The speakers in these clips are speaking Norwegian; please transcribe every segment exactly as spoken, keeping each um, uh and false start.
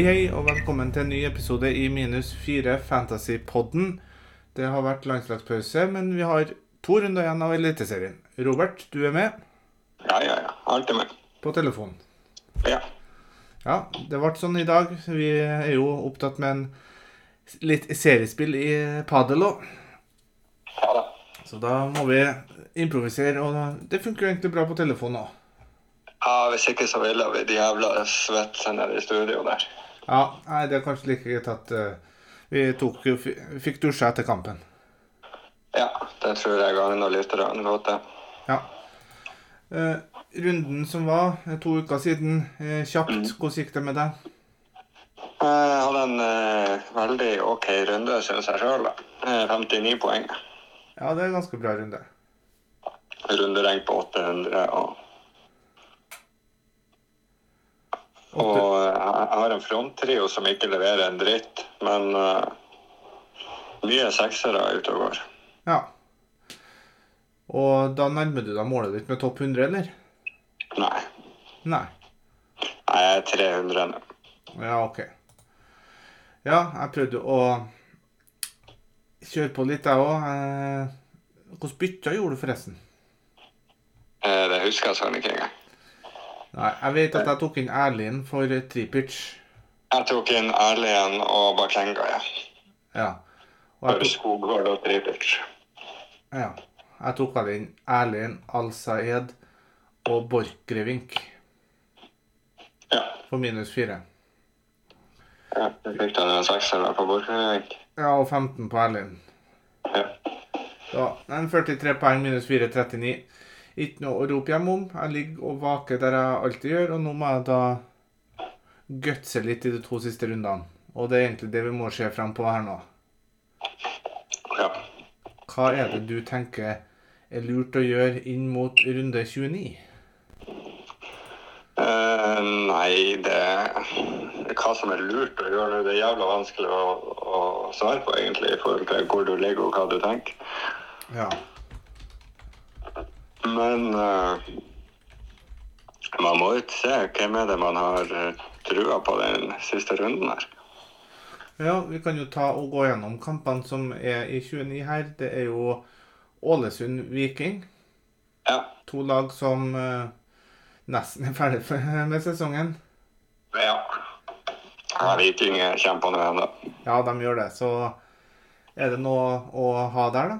Hei hei og velkommen til en ny episode i minus fire Fantasy-podden. Det har vært landslagspause, men vi har to runder igjen av Eliteserien. Robert, du er med? Ja, ja, ja. Alltid med. På telefon. Ja. Ja, det ble sånn i dag. Vi er jo opptatt med en litt seriespill i padel også. Ja da. Så da må vi improvisere, og det funker jo egentlig bra på telefon også. Ja, hvis ikke så ville vi de jævla svette nede i studio der. Ja, nei, det er kanskje like greit at uh, vi tok, fikk dusja etter kampen. Ja, det tror jeg gagner lytterne godt det. Ja. Uh, runden som var to uker siden, uh, kjapt, mm. Hvordan gikk det med deg? Jeg hadde en uh, veldig ok runde, synes jeg selv da. femtini poeng. Ja, det er en ganske bra runde. Rundereng på åtte hundre, og... Og jeg har en fronttrio som ikke leverer en dritt, men uh, mye seksere ute og går. Ja. Og da nærmer du deg målet ditt med topp hundre, eller? Nei. Nei. Nei, jeg er tre hundre nå. Ja, ok. Ja, jeg prøvde å kjøre på litt jeg også. Eh, hvordan bytta gjorde du forresten? Eh, det husker jeg sånn ikke engang. Nei, jeg vet at jeg tok inn Erlien for Tripic. Jeg tok inn Erlien og Bakenga, ja. Ja. Og for tok... Skogård og Tripic. Ja. Jeg tok inn Erlien, Al-Saed og Borchgrevink. Ja. For minus fire. Ja, jeg fikk da en sekser på Borchgrevink. Ja, og femten på Erlien. Ja. Så, en førtitre poeng, minus fire, trettini. Ikke noe å rope hjem om. Jeg ligger og vaker der jeg alltid gjør, og nå må jeg da gutse litt i de to siste rundene. Og det er egentlig det vi må se frem på her nå. Ja. Hva er det du tenker er lurt å gjøre inn mot runde tjueni? Uh, nei, det... Hva som er lurt å gjøre nå, det er jævla vanskelig å, å svare på egentlig, i forhold til hvor du ligger og hva du tenker. Ja. Men uh, man må jo se hvem er det man har uh, trua på den siste runden her. Ja, vi kan jo ta og gå gjennom kampene som er i tjueni her. Det er jo Ålesund Viking. Ja. To lag som uh, nesten er ferdig med sesongen. Ja. Ja, Viking kjemper på noe enda. Ja, de gjør det. Så er det noe å ha der da?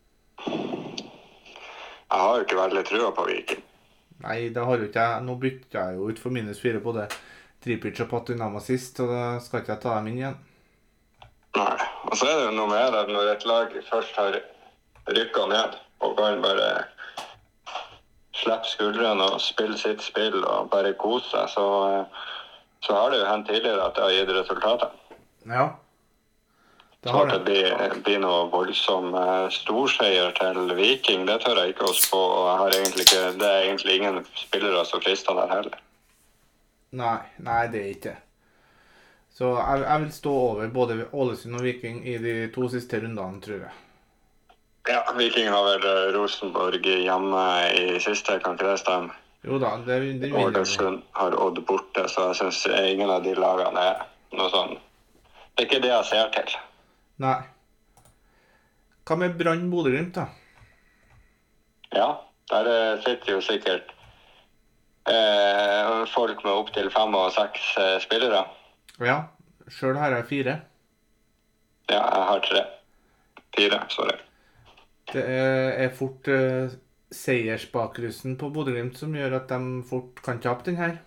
Jeg har jo ikke veldig trua på Viking. Nei, det har jo ikke jeg. Nå bytte jeg jo ut for minus fire på det Tripic og Patinama sist, så da skal ikke jeg ta dem inn igjen. Nei, og så er det jo noe med det når et lag først har rykket ned, og kan bare slippe skuldrene og spille sitt spill og bare kose seg, så, så har det jo hendt tidligere at det har gitt resultater. Ja. Det så at det blir, blir noe voldsom uh, storseier til Viking, det tør jeg ikke å spå, og jeg har egentlig ikke, det er egentlig ingen spillere som frister der heller. Nei, nei, det er ikke. Så jeg, jeg vil stå over både Ålesund og Viking i de to siste rundene, tror jeg. Ja, Viking har vel uh, Rosenborg hjemme i siste, kan ikke det stemme? Jo da, det, det vil jeg. Ålesund har Odd borte, så jeg synes ingen av de lagene er noe sånn. Det er ikke det jeg ser til. Nei. Hva med Brann Bodø-Glimt da? Ja, der sitter jo sikkert eh, folk med opp til fem og seks eh, spillere. Ja, selv har jeg fire. Ja, jeg har tre. Fire, sorry. Det er, er fort eh, seiersbakrusen på Bodø-Glimt som gjør at de fort kan tape den her.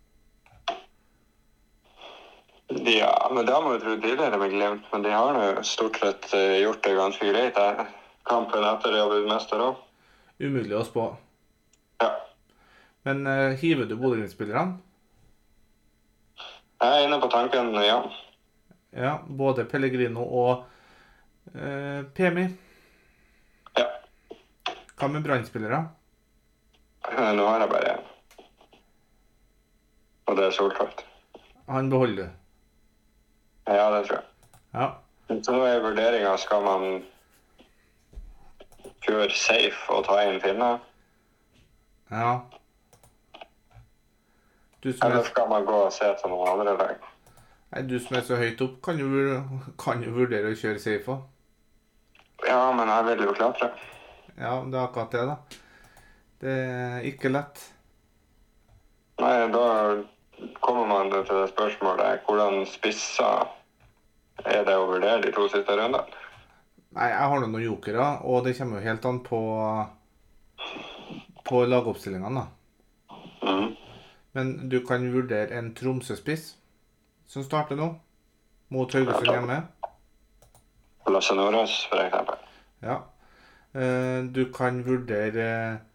Ja, men det har man jo trodd tidligere med Glimt, men de har jo stort sett uh, gjort det ganske greit her. Kampen etter det har blitt mester også. Umulig å spå. Ja. Men uh, hiver du Bodø-Glimt-spillerne? Jeg er inne på tanken, ja. Ja, både Pellegrino og uh, P M I. Ja. Hva med Brann-spillere? Nå har jeg bare en. Og det er Soltvedt. Han beholder du? Ja, det tror jeg. Ja. Så nå er vurderingen, skal man kjøre safe og ta inn Finne? Ja. Du som Eller er... skal man gå og se til noen andre lag? Nei, du som er så høyt opp, kan jo, vur- kan jo vurdere å kjøre safe også. Ja, men jeg vil jo klatre. Ja, det er akkurat det, da. Det er ikke lett. Nei, da kommer man til det spørsmålet, hvordan spisser er det å vurdere de to siste rundene? Nei, jeg har noen jokere, og det kommer jo helt an på, på lagoppstillingene, da. Mhm. Men du kan vurdere en Tromsø-spiss, som starter nå, mot Haugesund hjemme. Lasse Nordås, for eksempel. Ja. Eh, Du kan vurdere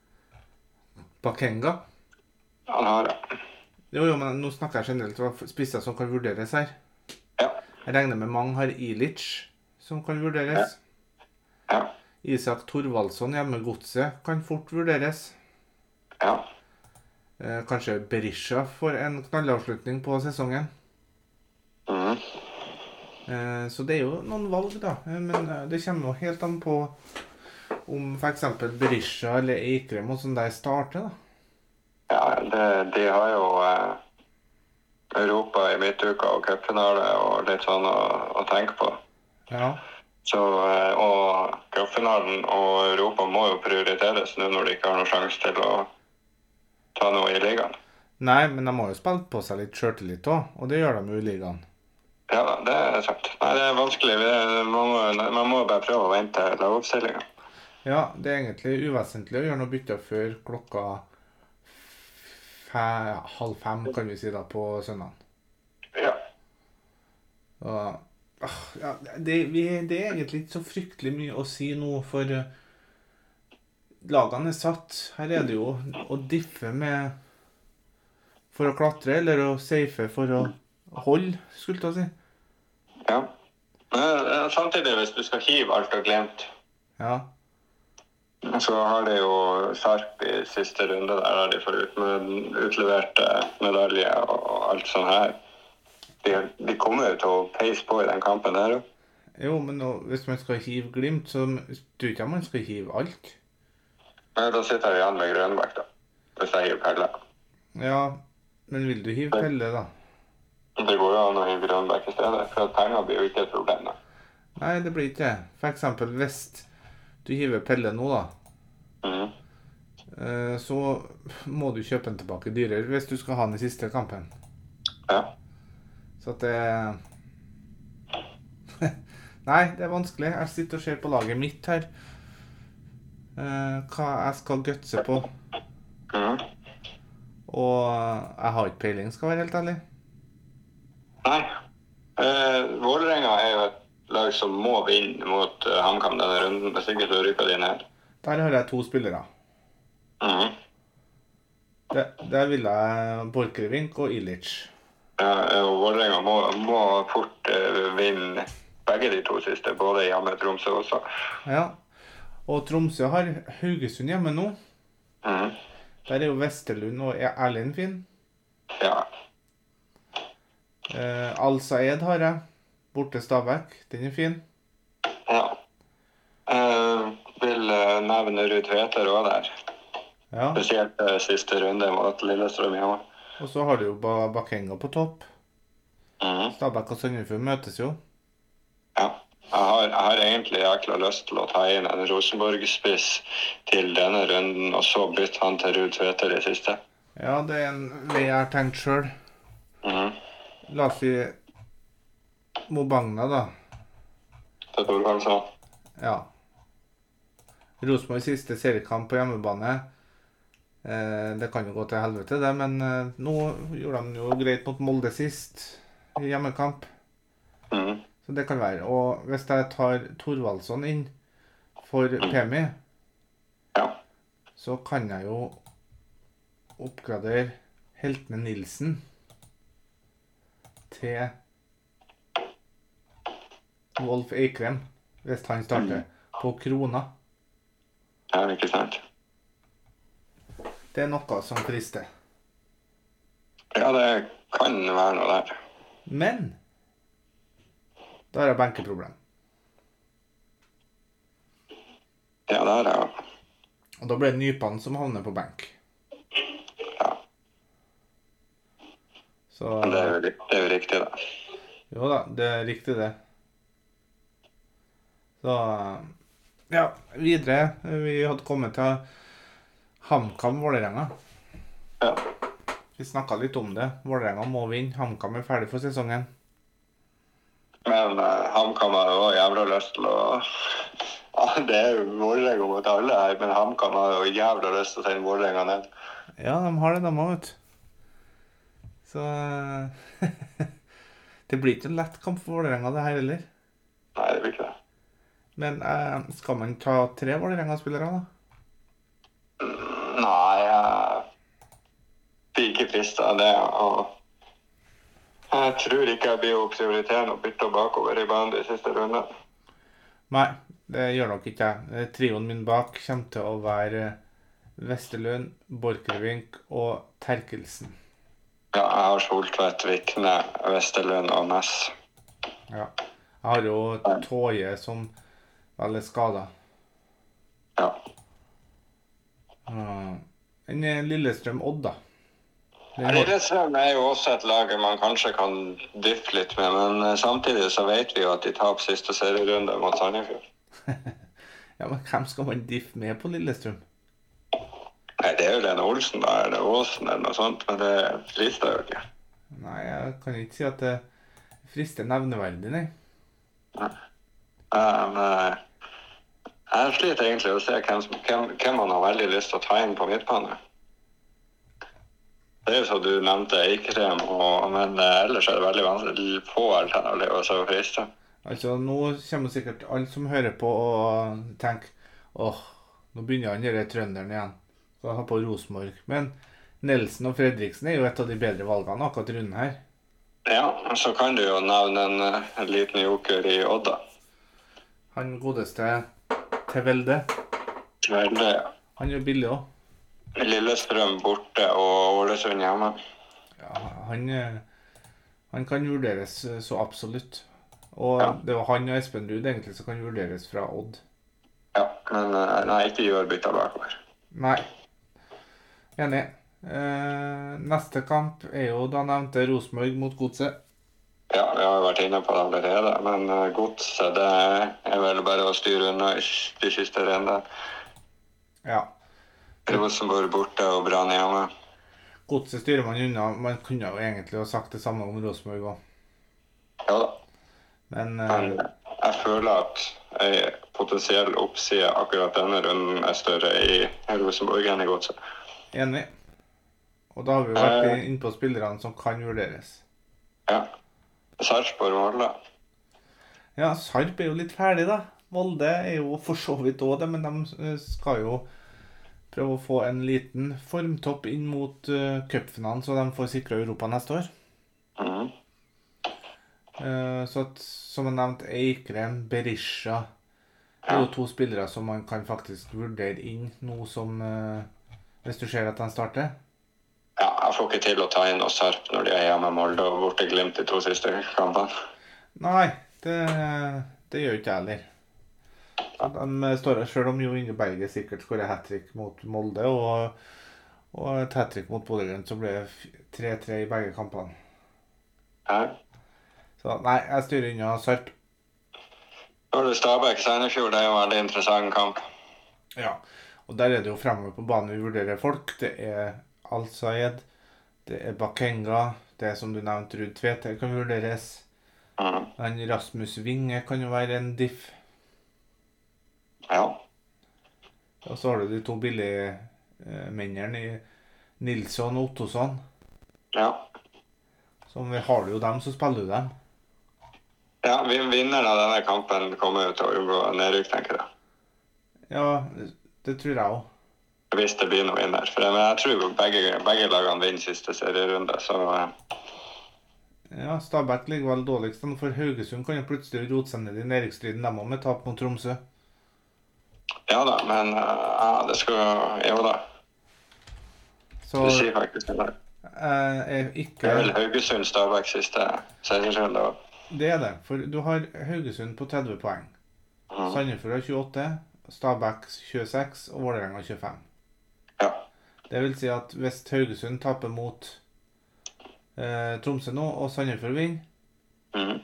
Bakenga. Han har det. Jo, jo, men nå snakker jeg generelt om spisser som kan vurderes her. Ja. Jeg regner med mange har Ilic, som kan vurderes. Ja. Isak Thorvaldsson hjemme Godset kan fort vurderes. Ja. Eh, Kanskje Berisha får en knallavslutning på sesongen. Mhm. Eh, Så det er jo noen valg, da. Eh, Men eh, det kommer jo helt an på om for eksempel Berisha eller Eikrem og sånn der starter, da. Ja, det, de har jo eh, Europa i midtuka og cupfinale og litt sånn å, å tenke på. Ja. Så, eh, og cupfinalen og Europa må jo prioriteres nå når de ikke har noen sjanse til å ta noe i ligaen. Nei, men de må jo spille på seg litt selvtillit òg, og det gjør de jo i ligaen. Ja, det er sant. Nei, det er vanskelig. Vi, man, må, man må bare prøve å vente lagoppstillingen. Ja, det er egentlig uvesentlig å gjøre noe bytte før klokka fe, halv fem, kan vi si da, på søndag. Ja. Og, ah, ja, det, vi, det er egentlig ikke så fryktelig mye å si nå, for eh, lagene er satt. Her er det jo å diffe med for å klatre, eller å safe for å holde, skulle jeg si. Ja. Men eh, samtidig, hvis du skal hive alt og glemt, Ja. så har de jo Sarp i siste runde, der har de fått ut med utleverte medalje og alt sånt her. De, de kommer jo til å peise på i den kampen der. Jo. Jo, men nå, hvis man skal hive Glimt, så tror ikke jeg man skal hive alt. Men da sitter jeg igjen med Grønbæk da, hvis jeg hiver Pelle. Ja, men vil du hive Pelle, da? Det går jo an å hive Grønbæk i stedet, for at penger blir jo ikke et problem da. Nei, det blir ikke det. For eksempel, hvis du hiver Pelle nå, da, Mhm. eh, så må du kjøpe den tilbake dyrere hvis du skal ha den i siste kampen. Ja. Så at det... Nei, det er vanskelig. Jeg sitter og ser på laget mitt her. Eh, hva jeg skal gutse på. Mhm. Og jeg har ikke peiling, skal være helt ærlig. Nei. Eh, Vålerenga er jo et lag som må vinne mot uh, HamKam denne runden, hvis ikke så rykker de ned. Der har jeg to spillere. Mhm. Der, der vil jeg Borchgrevink og Ilic. Ja, og Vålerenga må, må fort uh, vinne begge de to siste, både hjemme i Tromsø også. Ja. Og Tromsø har Haugesund hjemme nå. Mhm. Der er jo Vesterlund og Erlend fin. Ja. Eh, Al-Saed har jeg. Borte Stabæk. Den er fin. Ja. Uh, vil uh, nevne Ruud Tveter også der. Ja. Spesielt uh, siste runde mot Lillestrøm hjemme. Og så har du jo ba Bakenga på topp. Mhm. Stabæk og Sandefjord møtes jo. Ja. Jeg har, jeg har egentlig jækla lyst til å ta inn en Rosenborg-spiss til denne runden, og så bytte han til Ruud Tveter i siste. Ja, det er en vei jeg har tenkt selv. Mhm. La oss si Mobagna, da. Det tror jeg kanskje. Ja. Rosenborg siste seriekamp på hjemmebane. Eh, det kan jo gå til helvete, det, men eh, nå gjorde de jo greit mot Molde sist i hjemmekamp. Mhm. Så det kan være. Og hvis jeg tar Thorvaldsson inn for Pemi, Ja. så kan jeg jo oppgradere Heltene Nilsen til Wolf Eikrem, hvis han starter på krona. Ja, ikke sant. Det er noe som frister. Ja, det kan være noe der. Men da har jeg benkeproblem. Ja, det er det. Og da blir det Nypan som havner på benk. Ja. Så Men det er jo, det er jo riktig, da. Jo da, det er riktig det. Så, ja, videre. Vi hadde kommet til HamKam Vålerenga. Ja. Vi snakket litt om det. Vålerenga må vinne. HamKam er ferdig for sesongen. Men uh, HamKam har jo jævla lyst til å... Ja, det er jo Vålerenga mot alle her, men HamKam har jo jævla lyst til å sende Vålerenga ned. Ja, de har det, de har, vet du. Så det blir ikke en lett kamp for Vålerenga det her heller. Nei, det blir ikke det. Men eh, skal man ta tre Vålerenga-spillere da? Mm, nei, jeg blir ikke fristet av det, og jeg tror ikke jeg blir å prioritere å bytte bakover i banen de siste rundene. Nei, det gjør nok ikke jeg. Trioen min bak kommer til å være Vesterlund, Borchgrevink og Terkelsen. Ja, jeg har Soltvedt, Vikne, Vesterlund og Ness. Ja, jeg har jo Tåje som vel er skadet. Ja. Uh, en Lillestrøm-Odd da. Lillestrøm er jo også et lag man kanskje kan dykke litt med, men samtidig så vet vi jo at de taper siste serierunde mot Sandefjord. Ja, men hvem skal man diffe med på Lillestrøm? Nei, det er jo Lene Olsen da, eller Åsen eller noe sånt, men det frister jo ikke. Nei, jeg kan ikke si at det frister nevneverdig, nei. Nei. Um, jeg sliter egentlig å se hvem, hvem, hvem man har veldig lyst til å ta inn på midtbane. Det er jo så du nevnte Eikrem, og, men ellers er det veldig vanskelig få alternativer så friste. Altså, nå kommer sikkert alle som hører på og tenker, åh, nå begynner han denne trønderen igjen. Så han har på Rosenborg. Men Nelson og Fredriksen er jo et av de bedre valgene akkurat runden her. Ja, så kan du jo nevne en, en liten joker i Odda. Han godeste Tevelde. Tevelde, ja. Han er jo billig også. Lillestrøm borte og Ålesund hjemme. Ja, han, han kan vurderes så absolutt. Og ja. Det var han og Espen Ruud egentlig som kan vurderes fra Odd. Ja, men nei, ikke gjør bytta bakover. Nei. Enig. Eh, neste kamp er jo da nevnte Rosenborg mot Godset. Ja, vi har vært inne på det allerede, men Godset, det er vel bare å styre unna de siste rundene. Ja. Rosenborg borte og Brann hjemme. Godset styrer man unna. Man kunne jo egentlig ha sagt det samme om Rosenborg også. Ja da. Men, men jeg føler at en potensiell oppside akkurat denne runden er større i Rosenborg enn i Godset. Enig. Og da har vi jo vært eh, inne på spillerne som kan vurderes. Ja. Sarpsborg Molde. Ja, Sarp er jo litt ferdig da. Molde er jo for så vidt også det, men de skal jo prøve å få en liten formtopp inn mot uh, cupfinalen, så de får sikre Europa neste år. Mhm. Uh, så at, som jeg nevnte, Eikrem, Berisha, det er jo to spillere som man kan faktisk vurdere inn, noe som, uh, hvis du ser at de starter. Ja, jeg får ikke til å ta inn og Sarp når de er hjemme med Molde og borte Glimt de to siste kampene. Nei, det, det gjør ikke jeg heller. De står her selv om Jo Inge Berge sikkert skårer hat-trick mot Molde, og, og et hat-trick mot Bodø-Glimt, så ble det tre tre i begge kampene. Ja. Så nei, jeg styrer unna Sarp. Nå er det Stabæk-Sandefjord, det er jo en veldig interessant kamp. Ja, og der er det jo fremover på banen vi vurderer folk. Det er Al-Sayed, det er Bakenga, det er som du nevnte, Ruud Tvete kan vurderes. Mm. Den Rasmus Vinge kan jo være en diff. Ja. Og så har du de to billige eh, mennene i Nilsson og Ottosson. Ja. Som vi har jo dem, så spiller du dem. Ja, vinneren av denne kampen kommer jo til å unngå nedrykk, tenker jeg. Ja, det tror jeg også. Hvis det blir noe vinner. For jeg, men jeg tror begge, begge lagene vinner siste serierunde, så... Ja, Stabæk ligger vel dårligst, for Haugesund kan jo plutselig rote seg ned i nedrykksstriden dem også med tap mot Tromsø. Ja da, men ja, det skal jo da. Så, du sier faktisk det der. Er ikke... Det er vel Haugesund Stabæk siste serierunde også. Det er det, for du har Haugesund på tretti poeng. Mm. Sandefjord har tjueåtte, Stabæk tjueseks og Vålerenga tjuefem. Ja. Det vil si at hvis Haugesund taper mot eh, Tromsø nå, og Sandefjord vinner, Mhm.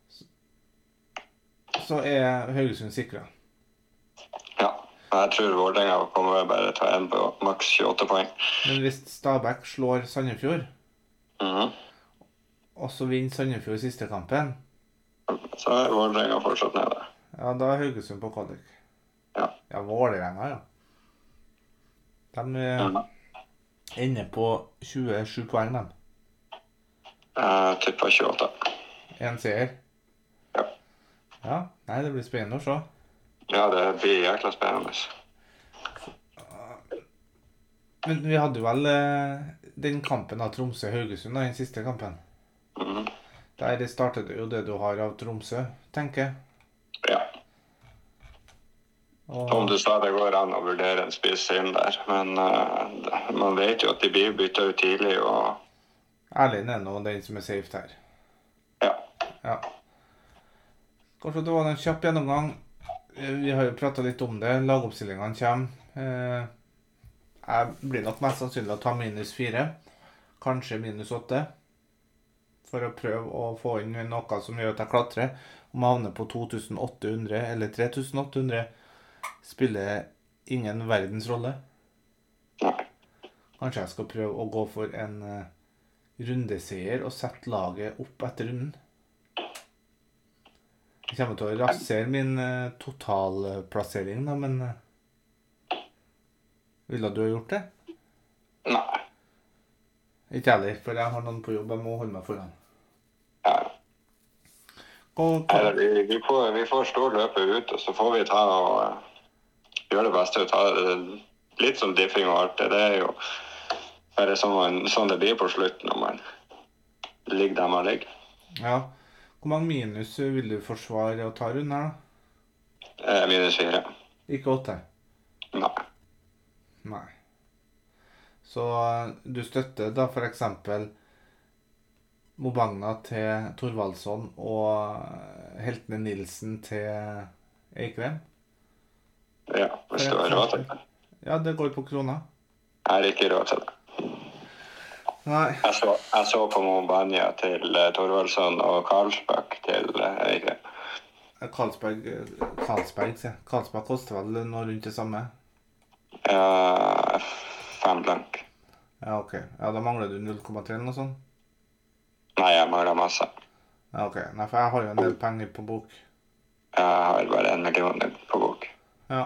så er Haugesund sikret. Ja, jeg tror Vålerenga kommer bare ta en på maks tjueåtte poeng. Men hvis Stabæk slår Sandefjord, Mhm. og så vinner Sandefjord siste kampen, Så er Vålerenga fortsatt nede. ja, da er Haugesund på kvalik. Ja. Ja, Vålerenga, ja. De eh, Mhm. ender på tjuesju poeng, de. Jeg tipper tjueåtte. En seier. Ja. Ja, nei, det blir spennende å se. Ja, det blir jækla spennende. Men vi hadde jo vel eh, den kampen av Tromsø-Haugesund, da, den siste kampen. Mhm. Der startet det jo det du har av Tromsø, tenker jeg. Ja. Og Som du sa, det går an å vurdere en spiss inn der, men eh, man vet jo at de blir byttet ut tidlig, og Erlend er nå den som er safe der. ja. Ja. Kanskje det var en kjapp gjennomgang. Eh, Vi har jo pratet litt om det. Lagoppstillingene kommer. Eh, Jeg blir nok mest sannsynlig å ta minus fire. Kanskje minus åtte. For å prøve å få inn noe som gjør at jeg klatrer. Om jeg havner på to tusen åtte hundre eller tre tusen åtte hundre, spiller ingen verdens rolle. Nei. Kanskje jeg skal prøve å gå for en eh, rundeseier og sette laget opp etter runden. Jeg kommer til å rasere min eh, totalplassering, da, men eh, ville du ha gjort det? Nei. Ikke heller, for jeg har noen på jobb. Jeg må holde meg foran. Ja. Og, Nei, vi, vi, får, vi får stå løpet ut, og så får vi ta og eh, gjøre det beste ut av det. Litt som diffing og alt det. Det er jo bare sånn, man, sånn det blir på slutten når man ligger der man ligger. ja. Hvor mange minus vil du forsvare å ta rundt her, da? Eh, minus fire. Ikke åtte? Nei. Nei. Så eh, du støtter da for eksempel Mobagna til Thorvaldsson og eh, Heltene Nilsen til Eikrem? Ja, hvis du har råd til det. Ja, det går på krona. Jeg har ikke råd til det. Nei. Jeg så, jeg så på Mobania til uh, Thorvaldsson og Karlsbakk til uh, Eikrem. Karlsberg, Karlsberg, sier jeg. Karlsberg koster vel noe rundt det samme? Ja, fem blank. Ja, ok. Ja, da mangler du null komma tre eller noe sånt? Nei, jeg mangler masse. Ja, ok. Nei, for jeg har jo en del penger på bok. Jeg har bare en million på bok. Ja.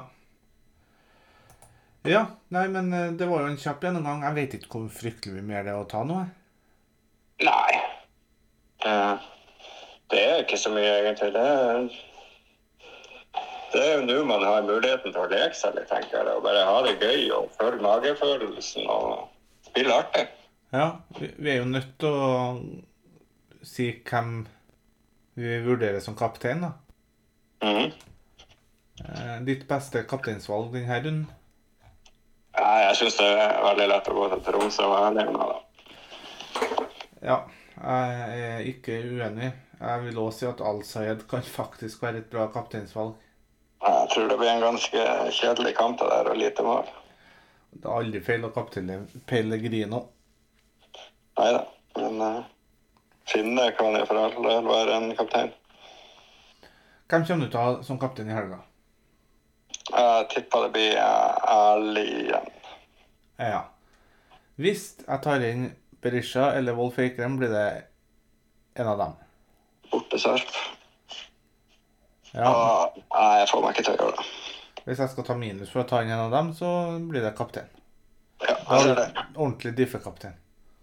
Ja, nei, men eh, det var jo en kjapp gjennomgang. Jeg vet ikke hvor fryktelig mye mer det er å ta nå. jeg. Nei. Eh, det er ikke så mye egentlig. Det er, det er jo nå man har muligheten til å leke seg litt, tenker jeg. Og bare ha det gøy og følge magefølelsen og spille artig. Ja, vi, vi er jo nødt til å si hvem vi vurderer som kaptein, da. Mhm. Eh, ditt beste kapteinsvalg denne runden? Nei, jeg synes det er veldig lett å gå til Tromsø og være alene da. Ja, jeg er ikke uenig. Jeg vil også si at Al-Sayed kan faktisk være et bra kapteinsvalg. Jeg tror det blir en ganske kjedelig kamp det der og lite mål. Det er aldri feil å kapteine Pellegrino. Neida, men uh, Finne kan jo for all del være en kaptein. Hvem kommer du til å ha som kaptein i helga? Jeg tipper det blir uh, ærlig igjen. Ja. Hvis jeg tar inn Berisha eller Wolf Eikrem, blir det en av dem. Borte Sarp. Ja. Og, nei, jeg får meg ikke til å gjøre det. Hvis jeg skal ta minus for å ta inn en av dem, så blir det kaptein. Ja, Da jeg er ser det det. ordentlig diffekaptein.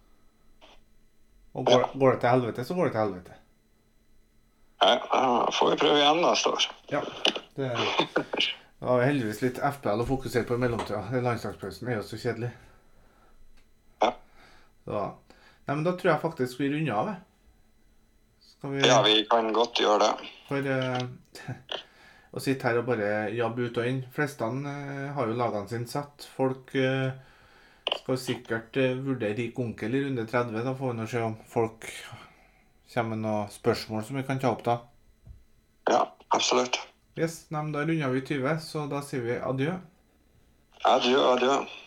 Og går, går det til helvete, så går det til helvete. Ja, da får vi prøve igjen neste år. Ja. Det, det var jo heldigvis litt F P L å fokusere på i mellomtida. Den landslagspausen er jo så kjedelig. Ja. Så, nei, men da tror jeg faktisk vi runder av. jeg. Skal vi... Ja, vi kan godt gjøre det. For eh, å sitte her og bare jabbe ut og inn. Flestene eh, har jo lagene sine satt. Folk eh, skal sikkert eh, vurdere rik onkel i runde tretti. Da får vi nå se om folk kommer med noen spørsmål som vi kan ta opp da. Ja, absolutt. Yes, nei, men da runder vi tjue, så da sier vi adjø. Adjø, adjø.